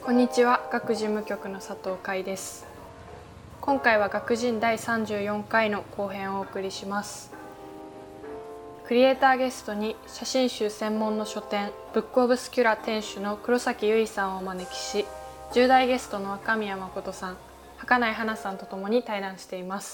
こんにちは、学事務局の佐藤海です。今回は学人第34回の後編をお送りします。クリエイターゲストに写真集専門の書店ブックオブスキュラ店主の黒崎由衣さんをお招きし、10代ゲストの若宮誠さん、儚井花さんとともに対談しています。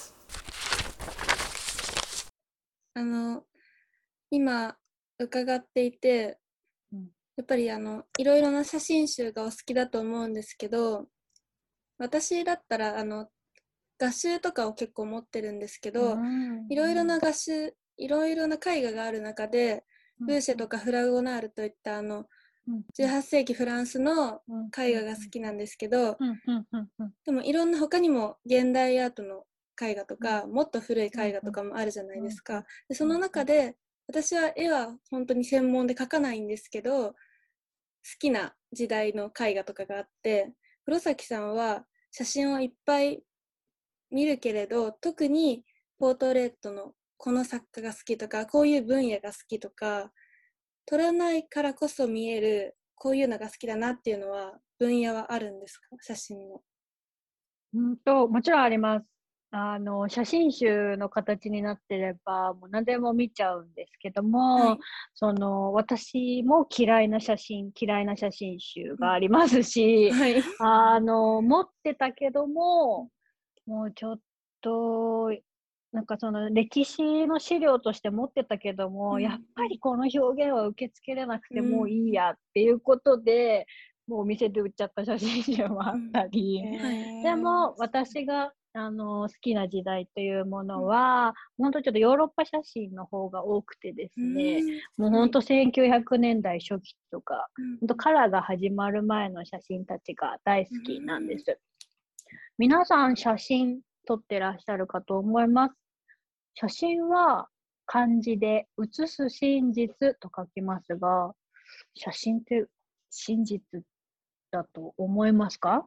今伺っていて、やっぱりいろいろな写真集がお好きだと思うんですけど、私だったら画集とかを結構持ってるんですけど、いろいろな画集、いろいろな絵画がある中で、ブーシェとかフラゴナールといった18世紀フランスの絵画が好きなんですけど、でもいろんな他にも現代アートの絵画とか、もっと古い絵画とかもあるじゃないですか。でその中で私は絵は本当に専門で描かないんですけど、好きな時代の絵画とかがあって、黒崎さんは写真をいっぱい見るけれど、特にポートレートのこの作家が好きとか、こういう分野が好きとか、撮らないからこそ見えるこういうのが好きだなっていうのは分野はあるんですか、写真の。 もちろんあります。写真集の形になってれば、もう何でも見ちゃうんですけども、私も嫌いな写真集がありますし、 はい。 持ってたけども、もうちょっと、なんかその歴史の資料として持ってたけども、やっぱりこの表現は受け付けれなくてもういいやっていうことで、もうお店で売っちゃった写真集もあったり、でも私が好きな時代というものは、本当ちょっとヨーロッパ写真の方が多くてですね、もう本当1900年代初期とか、本当カラーが始まる前の写真たちが大好きなんです。皆さん写真撮ってらっしゃるかと思います。写真は漢字で写す真実と書きますが、写真って真実だと思いますか？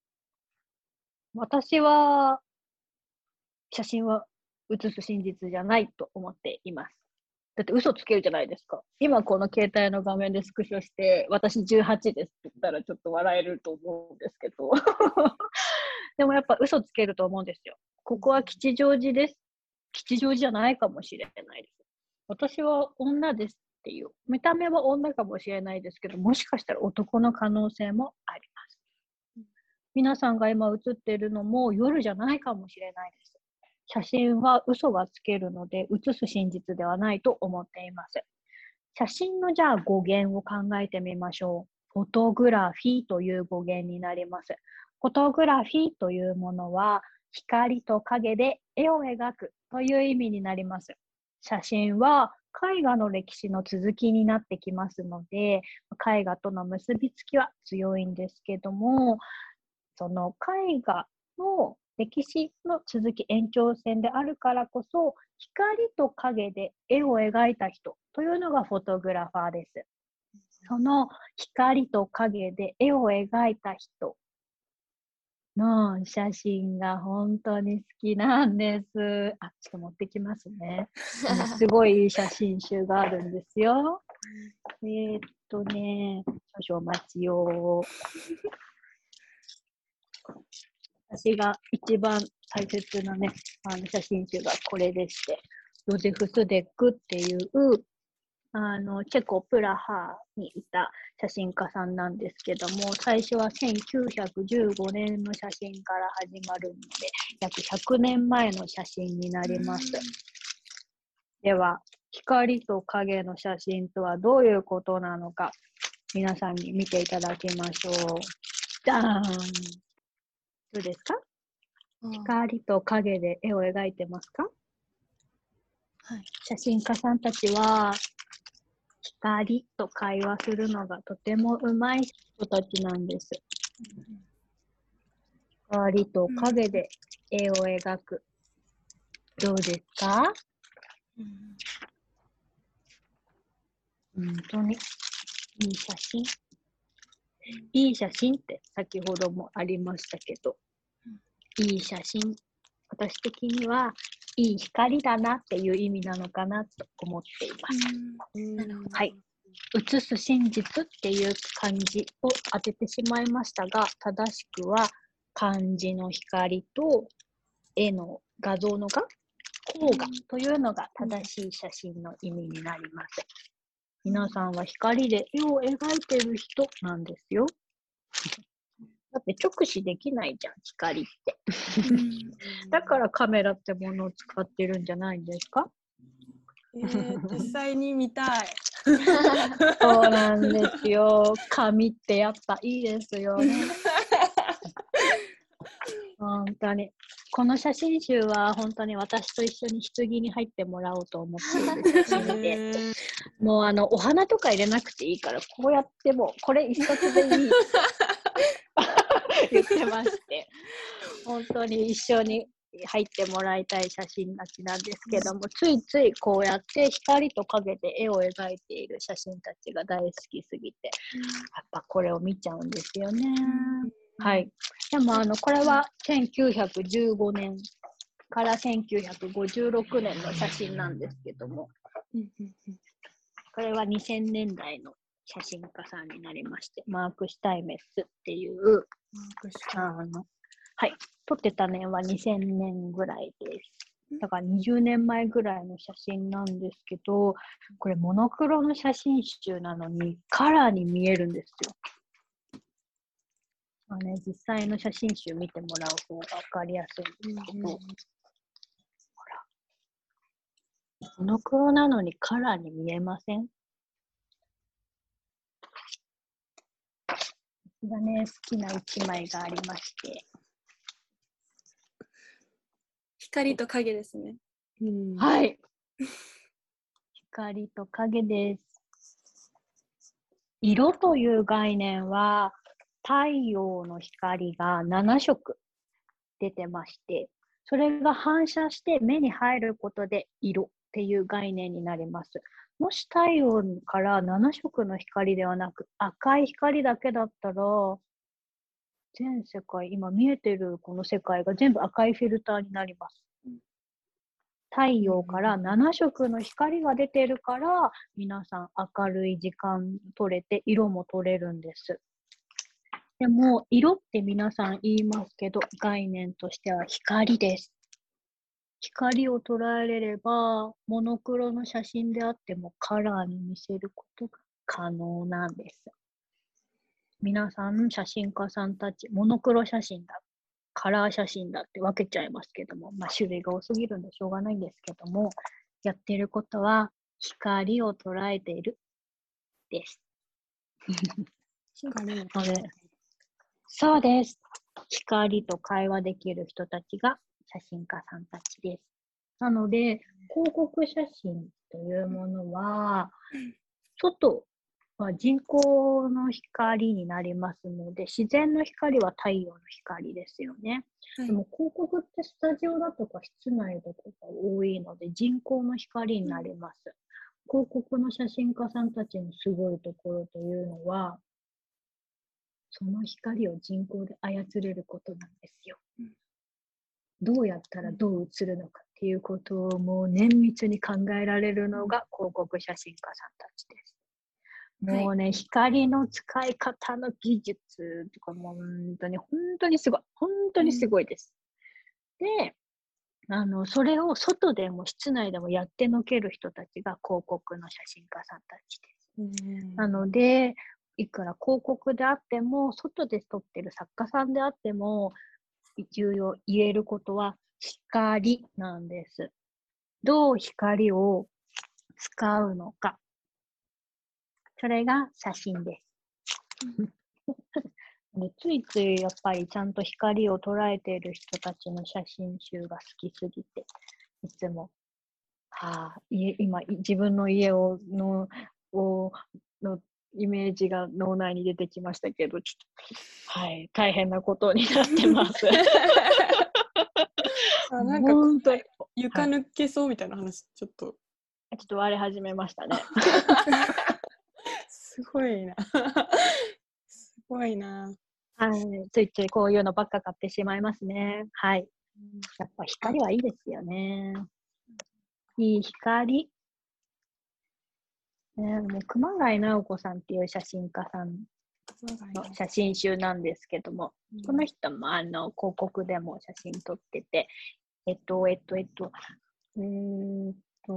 私は写真は写す真実じゃないと思っています。だって嘘つけるじゃないですか。今この携帯の画面でスクショして、私18ですって言ったらちょっと笑えると思うんですけど。でもやっぱ嘘つけると思うんですよ。ここは吉祥寺です。吉祥寺じゃないかもしれないです。私は女ですっていう。見た目は女かもしれないですけど、もしかしたら男の可能性もあります。皆さんが今写っているのも夜じゃないかもしれないです。写真は嘘がつけるので、写す真実ではないと思っています。写真のじゃあ語源を考えてみましょう。フォトグラフィーという語源になります。フォトグラフィーというものは、光と影で絵を描くという意味になります。写真は絵画の歴史の続きになってきますので、絵画との結びつきは強いんですけども、その絵画の歴史の続き延長線であるからこそ、光と影で絵を描いた人というのがフォトグラファーです。その光と影で絵を描いた人の写真が本当に好きなんです。ちょっと持ってきますね。すごいいい写真集があるんですよ。少々お待ちを。私が一番大切なね、写真集がこれでして、ヨゼフ・スデックっていう、チェコ・プラハにいた写真家さんなんですけども、最初は1915年の写真から始まるので、約100年前の写真になります。では、光と影の写真とはどういうことなのか、皆さんに見ていただきましょう。ダーン！どうですか？光と影で絵を描いてますか？ はい。 写真家さんたちは、光と会話するのがとてもうまい人たちなんです。光と影で絵を描く。どうですか？本当にいい写真。いい写真って先ほどもありましたけど、いい写真。私的にはいい光だなっていう意味なのかなと思っています。はい。 写す真実っていう漢字を当ててしまいましたが、正しくは漢字の光と絵の画像の画、光画というのが正しい写真の意味になります。皆さんは光で絵を描いてる人なんですよ。だって直視できないじゃん、光って。だからカメラってものを使ってるんじゃないんですか？ 実際に見たい。 そうなんですよ。紙ってやっぱいいですよね。本当に。この写真集は本当に私と一緒に棺に入ってもらおうと思っている写真で、もうお花とか入れなくていいから、こうやってもこれ一冊でいい言ってまして、本当に一緒に入ってもらいたい写真たちなんですけども、ついついこうやって光と影で絵を描いている写真たちが大好きすぎて、やっぱこれを見ちゃうんですよね。はい。でもこれは1915年から1956年の写真なんですけども、これは2000年代の写真家さんになりまして、マーク・シュタイメッスっていう、はい、撮ってた年は2000年ぐらいです。だから20年前ぐらいの写真なんですけど、これモノクロの写真集なのにカラーに見えるんですよ。実際の写真集見てもらう方が分かりやすいんですけど、ほら、モノクロなのにカラーに見えません？私がね、好きな一枚がありまして。 光と影ですね。 はい。光と影です。色という概念は、太陽の光が7色出てまして、それが反射して目に入ることで色っていう概念になります。もし太陽から7色の光ではなく赤い光だけだったら、全世界、今見えてるこの世界が全部赤いフィルターになります。太陽から7色の光が出てるから、皆さん明るい時間取れて色も取れるんです。でも、色って皆さん言いますけど、概念としては光です。光を捉えれれば、モノクロの写真であってもカラーに見せることが可能なんです。皆さん、写真家さんたち、モノクロ写真だ、カラー写真だって分けちゃいますけども、種類が多すぎるんでしょうがないんですけども、やってることは光を捉えているです。そうです。光と会話できる人たちが写真家さんたちです。なので、広告写真というものは、外は人工の光になりますので、自然の光は太陽の光ですよね。でも広告ってスタジオだとか室内だとか多いので、人工の光になります。広告の写真家さんたちのすごいところというのは、その光を人工で操れることなんですよ。どうやったらどう映るのかっていうことをもう綿密に考えられるのが広告写真家さんたちです。もうね、光の使い方の技術とかも本当にすごい。本当にすごいです。で、それを外でも室内でもやってのける人たちが広告の写真家さんたちです。なので、いくら広告であっても、外で撮ってる作家さんであっても、言えることは光なんです。どう光を使うのか。それが写真です。でついついやっぱりちゃんと光を捉えている人たちの写真集が好きすぎて、いつも、今自分の家のイメージが脳内に出てきましたけど、大変なことになってます。 なんか本当に床抜けそうみたいな話、ちょっと割れ始めましたね。 すごいな。すごいな。 ついついこういうのばっか買ってしまいますね。やっぱ光はいいですよね。いい光。 もう熊谷直子さんっていう写真家さんの写真集なんですけども、この人も広告でも写真撮ってて、うーん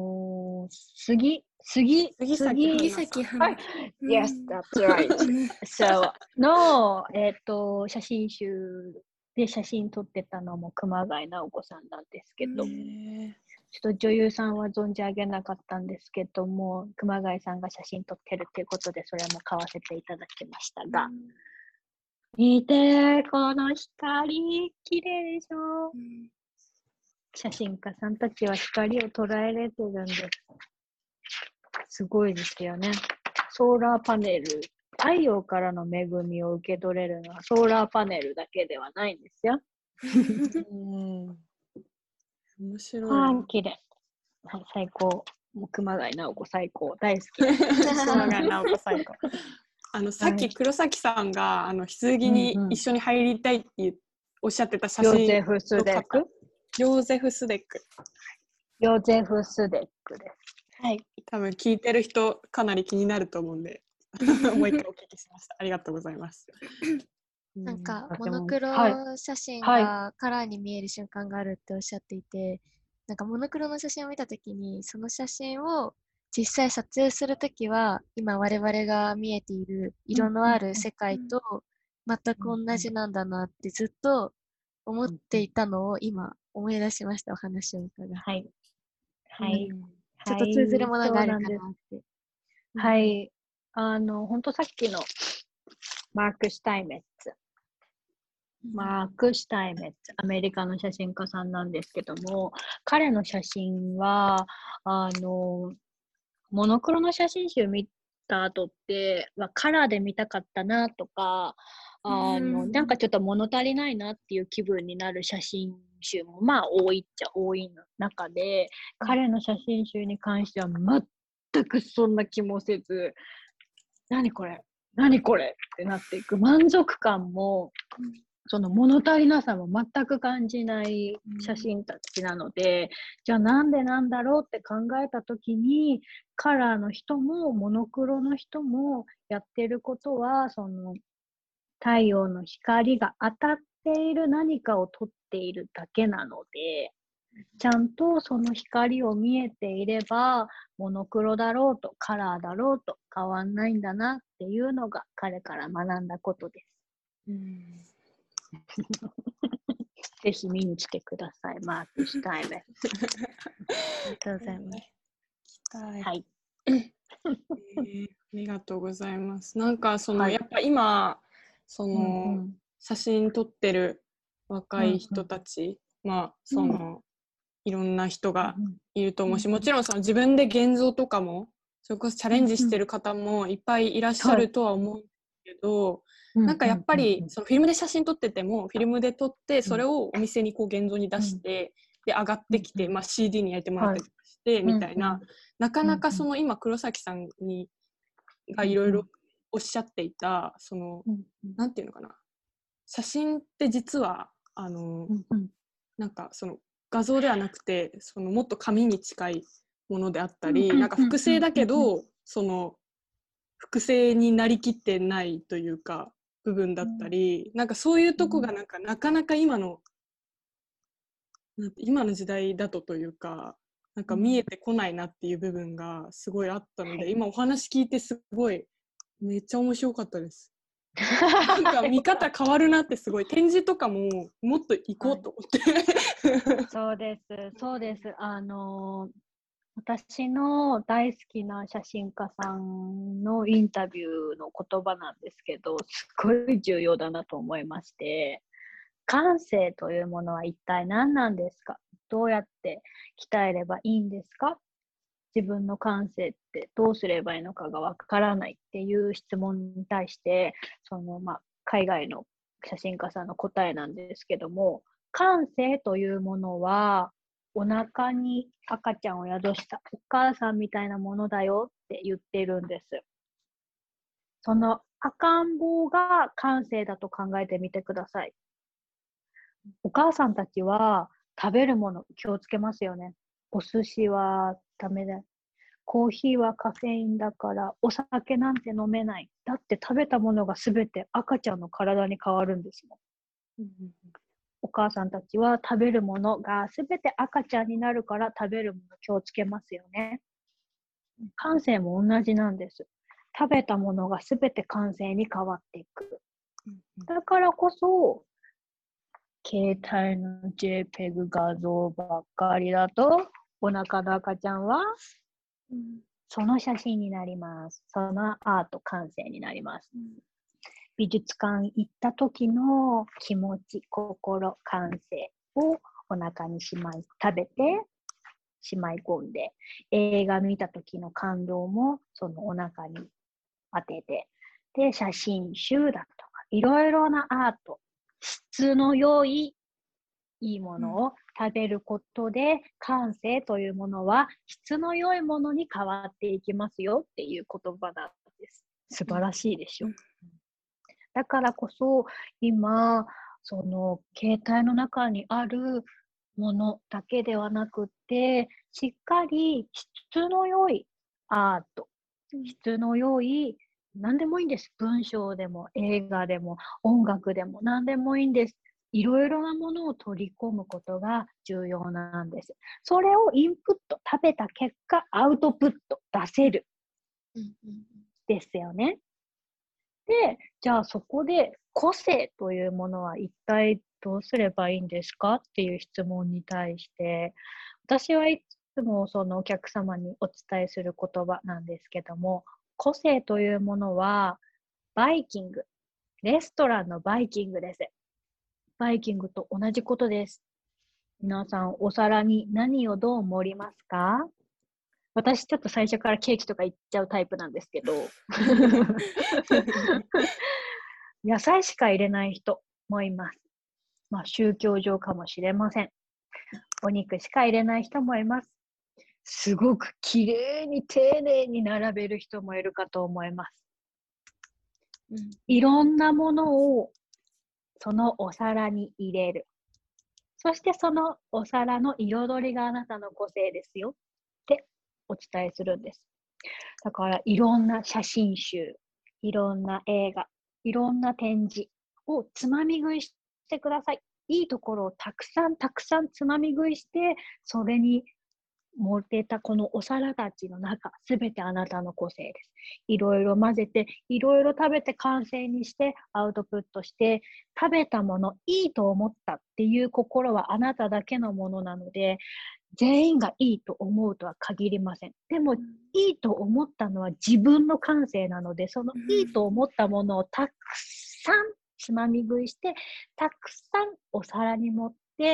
杉崎花。 Yes, that's right. So, の、写真集で写真撮ってたのも熊谷直子さんなんですけど、ちょっと女優さんは存じ上げなかったんですけども、熊谷さんが写真撮ってるっていうことで、それも買わせていただきましたが、見て、この光、綺麗でしょ、写真家さんたちは光を捉えれてるんです。すごいですよね。ソーラーパネル、太陽からの恵みを受け取れるのはソーラーパネルだけではないんですよ。 面白い。 綺麗。はい、最高。もう熊谷直子最高。大好き。 熊谷直子最高。さっき黒崎さんが棺に一緒に入りたいっておっしゃってた写真。 ヨーゼフ・スデック。 ヨーゼフ・スデック。 ヨーゼフ・スデックです。はい。 多分聞いてる人かなり気になると思うんでもう一回お聞きしました。ありがとうございます。 なんかモノクロ写真がカラーに見える瞬間があるっておっしゃっていて、なんかモノクロの写真を見たときに、その写真を実際撮影するときは、今我々が見えている色のある世界と全く同じなんだなってずっと思っていたのを今思い出しました。お話を伺って。 はい。はい。 ちょっと通ずるものがあるかなって。 はい。本当さっきのマーク・シュタイメッツ。アメリカの写真家さんなんですけども、彼の写真は、モノクロの写真集見た後って、カラーで見たかったなとか、なんかちょっと物足りないなっていう気分になる写真集も多いっちゃ多いの中で、彼の写真集に関しては全くそんな気もせず、何これってなっていく満足感も、その物足りなさも全く感じない写真たちなので、じゃあなんでなんだろうって考えたときに、カラーの人もモノクロの人もやってることは、その太陽の光が当たっている何かを撮っているだけなので、ちゃんとその光を見えていれば、モノクロだろうとカラーだろうと変わんないんだなっていうのが彼から学んだことです。ぜひ見に来てください、マーク・シュタイメ。 ありがとうございます。 はい。 ありがとうございます。なんかやっぱ今写真撮ってる若い人たち、いろんな人がいると思うし、もちろん自分で現像とかもそれこそチャレンジしてる方もいっぱいいらっしゃるとは思うんですけど、なんかやっぱりフィルムで写真撮っててもフィルムで撮ってそれをお店に現像に出して、で上がってきて、CD に焼いてもらったりとかして、みたいな、なかなか今黒崎さんがいろいろおっしゃっていたなんていうのかな、写真って実はなんか画像ではなくてもっと紙に近いものであったり、なんか複製だけど複製になりきってないというか部分だったり、なんかそういうとこがなかなか今の時代だというか、なんか見えてこないなっていう部分がすごいあったので、今お話聞いてすごいめっちゃ面白かったです。なんか見方変わるなってすごい、展示とかももっと行こうと思って、 そうです。私の大好きな写真家さんのインタビューの言葉なんですけど、すごい重要だなと思いまして、感性というものは一体何なんですか？どうやって鍛えればいいんですか？自分の感性ってどうすればいいのかがわからないっていう質問に対して、海外の写真家さんの答えなんですけども、感性というものはお腹に赤ちゃんを宿したお母さんみたいなものだよって言ってるんです。その赤ん坊が感性だと考えてみてください。お母さんたちは食べるもの気をつけますよね。お寿司はダメだ。 コーヒーはカフェインだからお酒なんて飲めない。だって食べたものがすべて赤ちゃんの体に変わるんですもん。お母さんたちは食べるものがすべて赤ちゃんになるから食べるもの気をつけますよね。感性も同じなんです。食べたものがすべて感性に変わっていく。だからこそ、携帯の JPEG 画像ばっかりだと、お腹の赤ちゃんは、その写真になります。そのアート感性になります。美術館行った時の気持ち、心、感性をお腹に食べて、しまい込んで、映画見た時の感動もそのお腹に当てて、で、写真集だとか、いろいろなアート、質の良いいいものを食べることで、感性というものは質の良いものに変わっていきますよっていう言葉なんです。素晴らしいでしょ。だからこそ今、その携帯の中にあるものだけではなくて、しっかり質の良いアート、質の良い何でもいいんです。文章でも映画でも音楽でも何でもいいんです。いろいろなものを取り込むことが重要なんです。それをインプット、食べた結果、アウトプット、出せる。ですよね。で、じゃあそこで個性というものは一体どうすればいいんですかっていう質問に対して、私はいつもそのお客様にお伝えする言葉なんですけども、個性というものはバイキング、レストランのバイキングです。バイキングと同じことです。皆さん、お皿に何をどう盛りますか？私ちょっと最初からケーキとかいっちゃうタイプなんですけど野菜しか入れない人もいます。まあ宗教上かもしれません。お肉しか入れない人もいます。すごくきれいに丁寧に並べる人もいるかと思います。いろんなものをそのお皿に入れる。そしてそのお皿の彩りがあなたの個性ですよってお伝えするんです。だからいろんな写真集、いろんな映画、いろんな展示をつまみ食いしてください。いいところをたくさんたくさんつまみ食いして、それに盛ってたこのお皿たちの中、すべてあなたの個性です。いろいろ混ぜて、いろいろ食べて完成にして、アウトプットして、食べたもの、いいと思ったっていう心はあなただけのものなので、全員がいいと思うとは限りません。でも、いいと思ったのは自分の感性なので、そのいいと思ったものをたくさんつまみ食いして、たくさんお皿に盛って、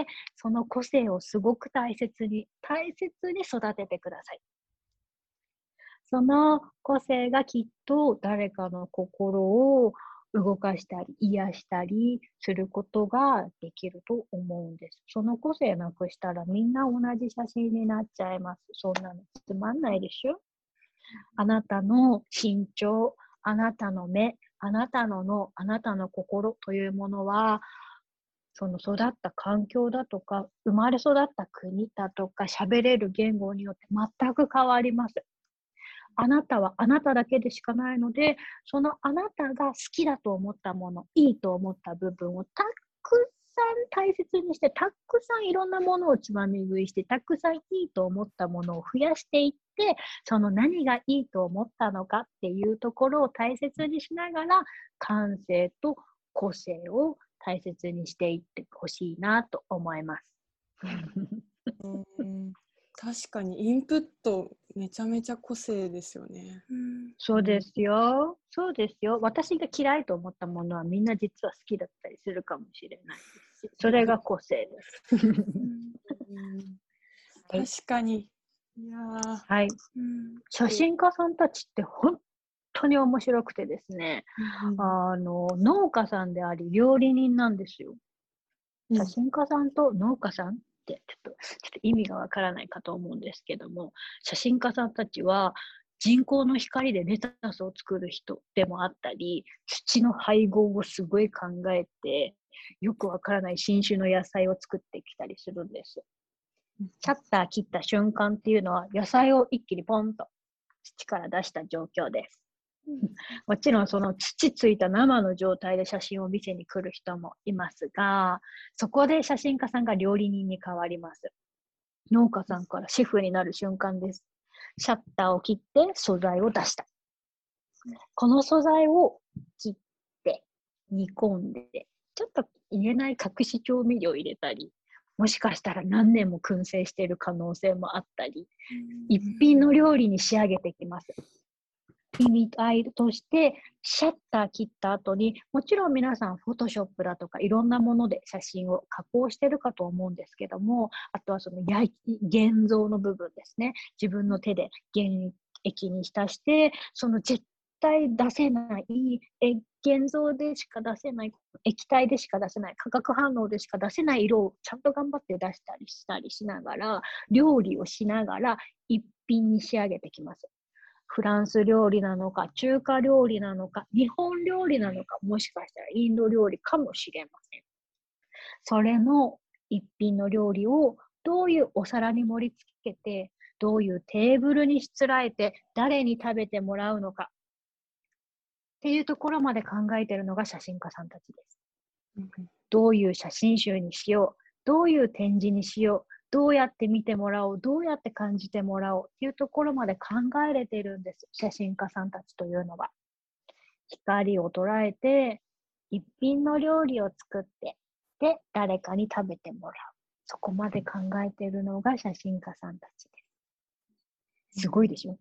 その個性をすごく大切に育ててください。その個性がきっと誰かの心を動かしたり、癒したりすることができると思うんです。その個性なくしたらみんな同じ写真になっちゃいます。そんなのつまんないでしょ？あなたの身長、あなたの目、あなたの脳、あなたの心というものは、その育った環境だとか、生まれ育った国だとか、喋れる言語によって全く変わります。あなたはあなただけでしかないので、そのあなたが好きだと思ったもの、いいと思った部分をたくさん大切にして、たくさんいろんなものをつまみ食いして、たくさんいいと思ったものを増やしていって、その何がいいと思ったのかっていうところを大切にしながら、感性と個性を大切にしていってほしいなと思います。 確かにインプットめちゃめちゃ個性ですよね。 そうですよ。そうですよ。私が嫌いと思ったものはみんな実は好きだったりするかもしれないですし、それが個性です。 確かに。いやはい。写真家さんたちって本当に面白くてですね、農家さんであり料理人なんですよ。写真家さんと農家さんってちょっと意味がわからないかと思うんですけども、写真家さんたちは人工の光でレタスを作る人でもあったり、土の配合をすごい考えて、よくわからない新種の野菜を作ってきたりするんです。シャッター切った瞬間っていうのは野菜を一気にポンと土から出した状況です。もちろんその土ついた生の状態で写真を見せに来る人もいますが、そこで写真家さんが料理人に変わります。農家さんからシェフになる瞬間です。シャッターを切って素材を出した。この素材を切って煮込んで、ちょっと言えない隠し調味料を入れたり、もしかしたら何年も燻製している可能性もあったり、一品の料理に仕上げてきます。意味合いとしてシャッター切った後に、もちろん皆さんフォトショップだとかいろんなもので写真を加工してるかと思うんですけども、あとはその現像の部分ですね。自分の手で原液に浸して、その絶対出せない現像でしか出せない、液体でしか出せない、化学反応でしか出せない色をちゃんと頑張って出したりしながら、料理をしながら一品に仕上げてきます。フランス料理なのか、中華料理なのか、日本料理なのか、もしかしたらインド料理かもしれません。それの一品の料理をどういうお皿に盛り付けて、どういうテーブルにしつらえて、誰に食べてもらうのかっていうところまで考えているのが写真家さんたちです。どういう写真集にしよう、どういう展示にしよう、どうやって見てもらおう、どうやって感じてもらおうっていうところまで考えれているんです、写真家さんたちというのは。光を捉えて、一品の料理を作って、で、誰かに食べてもらう。そこまで考えているのが写真家さんたちです。すごいでしょ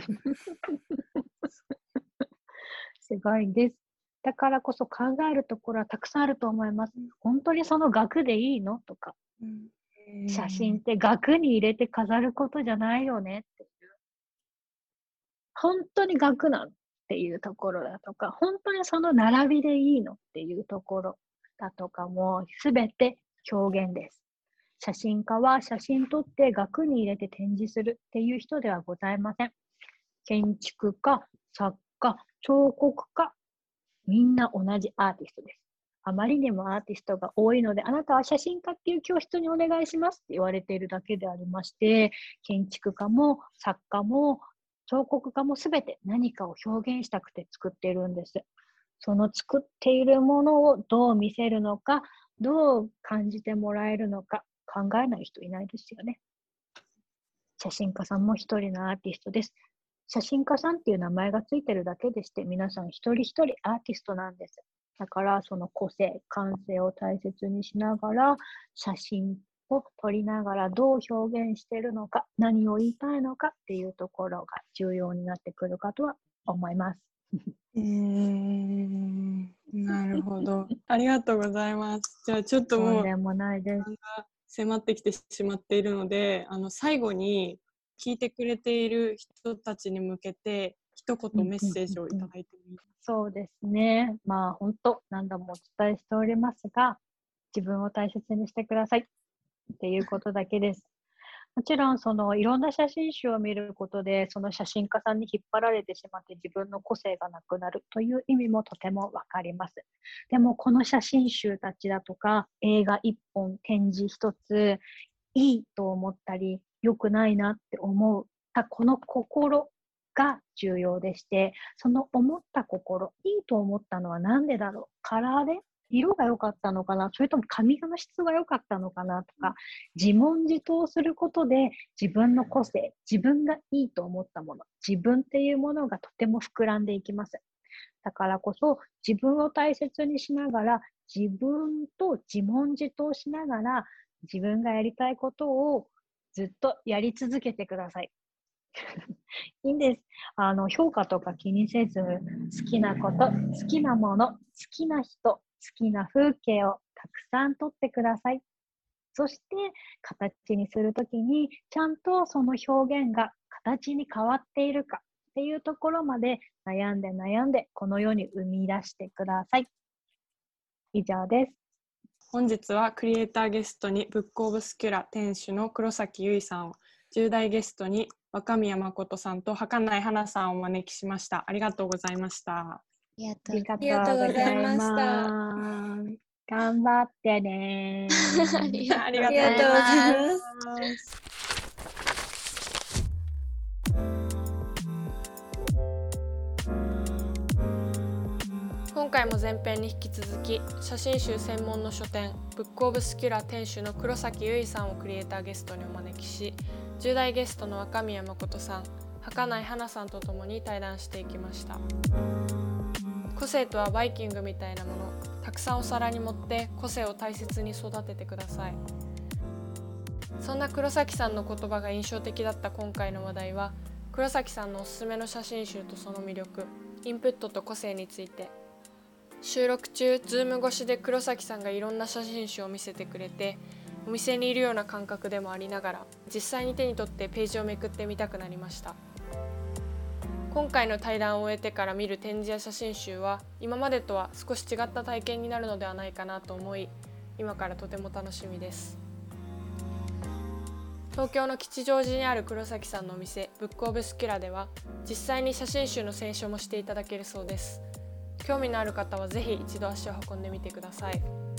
すごいです。だからこそ考えるところはたくさんあると思います。本当にその額でいいのとか。写真って額に入れて飾ることじゃないよねっていう。本当に額なのっていうところだとか、本当にその並びでいいのっていうところだとかも全て表現です。写真家は写真撮って額に入れて展示するっていう人ではございません。建築家、作家、彫刻家、みんな同じアーティストです。あまりにもアーティストが多いので、あなたは写真家っていう教室にお願いしますって言われているだけでありまして、建築家も作家も彫刻家もすべて何かを表現したくて作っているんです。その作っているものをどう見せるのか、どう感じてもらえるのか、考えない人いないですよね。写真家さんも一人のアーティストです。写真家さんっていう名前がついてるだけでして、皆さん一人一人アーティストなんです。だからその個性、感性を大切にしながら、写真を撮りながらどう表現しているのか、何を言いたいのかっていうところが重要になってくるかとは思います。 なるほど。ありがとうございます。じゃあちょっともうとんでもないです。 迫ってきてしまっているので、最後に聞いてくれている人たちに向けて一言メッセージをいただいてもいいですか？ そうですね。まあ本当何度もお伝えしておりますが、自分を大切にしてくださいっていうことだけです。もちろんいろんな写真集を見ることで、その写真家さんに引っ張られてしまって自分の個性がなくなるという意味もとてもわかります。でもこの写真集たちだとか映画一本、展示一つ、いいと思ったり良くないなって思うこの心が重要でして、その思った心、いいと思ったのは何でだろう、カラーで色が良かったのかな、それとも髪の質が良かったのかなとか、自問自答することで自分の個性、自分がいいと思ったもの、自分っていうものがとても膨らんでいきます。だからこそ自分を大切にしながら、自分と自問自答しながら、自分がやりたいことをずっとやり続けてください。いいんです。評価とか気にせず、好きなこと、好きなもの、好きな人、好きな風景をたくさん撮ってください。そして形にするときに、ちゃんとその表現が形に変わっているかっていうところまで悩んでこの世に生み出してください。以上です。 本日はクリエイターゲストにブックオブスキュラ店主の黒崎結衣さんを、10代ゲストに若宮誠さんと儚い花さんをお招きしました。ありがとうございました。 ありがとうございました。 頑張ってね。 ありがとうございます。 今回も前編に引き続き写真集専門の書店ブックオブスキュラ店主の黒崎優衣さんをクリエイターゲストにお招きし、10代ゲストの若宮誠さん、儚井花さんとともに対談していきました。個性とはバイキングみたいなもの、たくさんお皿に盛って個性を大切に育ててください。そんな黒崎さんの言葉が印象的だった今回の話題は、黒崎さんのおすすめの写真集とその魅力、インプットと個性について。収録中、ズーム越しで黒崎さんがいろんな写真集を見せてくれて、お店にいるような感覚でもありながら、実際に手に取ってページをめくってみたくなりました。今回の対談を終えてから見る展示や写真集は、今までとは少し違った体験になるのではないかなと思い、今からとても楽しみです。東京の吉祥寺にある黒崎さんのお店、ブックオブスキュラでは、実際に写真集の選書もしていただけるそうです。興味のある方はぜひ一度足を運んでみてください。